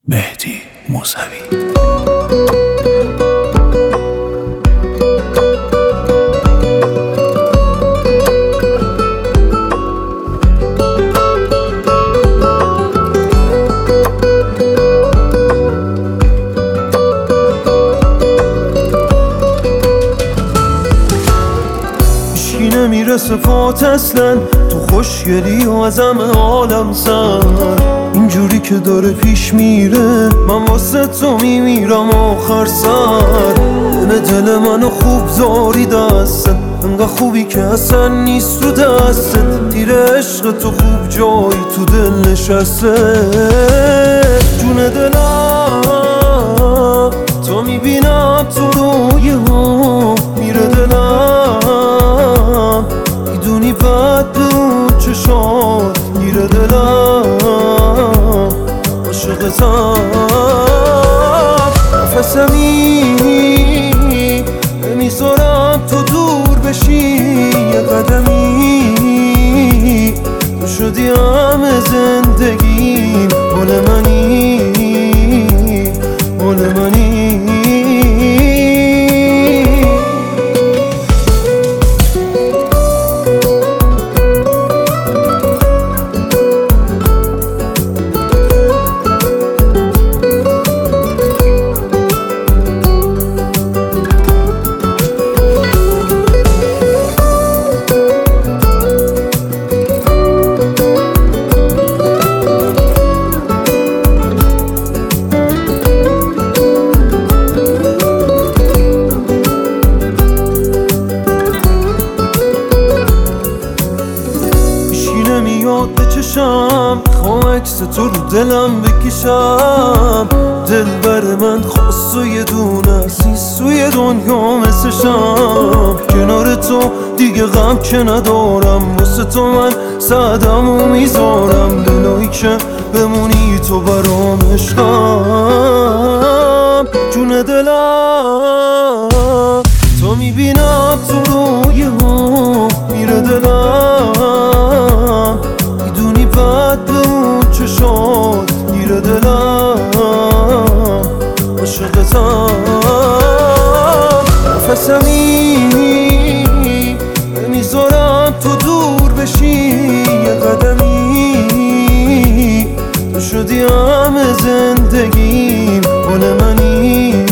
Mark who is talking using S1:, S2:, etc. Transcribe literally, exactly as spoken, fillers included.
S1: مهدی موسوی.
S2: نمیرسه پات اصلا تو خوشگلی و از همه عالم سر اینجوری که داره پیش میره من واسه تو میمیرم آخر سر دل دل منو خوب داری دستت انقدر خوبی که اصلا نیست رو دستت تیر عشق تو خوب جایی تو دل نشسته جون دلم تو میبینم تو روی هم میره دلم میدونی بد به اون چشات میره دلم عاشقتم نفسمی نمیذارم تو دور بشی یه قدمی تو شدی همه زندگیم مال منی مال منی نمیاد به چشم خواه عکس تو رو دلم بکشم دل بر من خواست و یه دونه سیست توی دنیا مثلشم کنار تو دیگه غم که ندارم واسه تو من سعدم و میذارم دلایی که بمونی تو برام عشقم جون دلم تو میبینم تو روی هم میره دلم میدونی بد به اون چشات میره دلم عاشقتم نفسمی نمیذارم تو دور بشی یه قدمی تو شدی همه زندگیم مال منی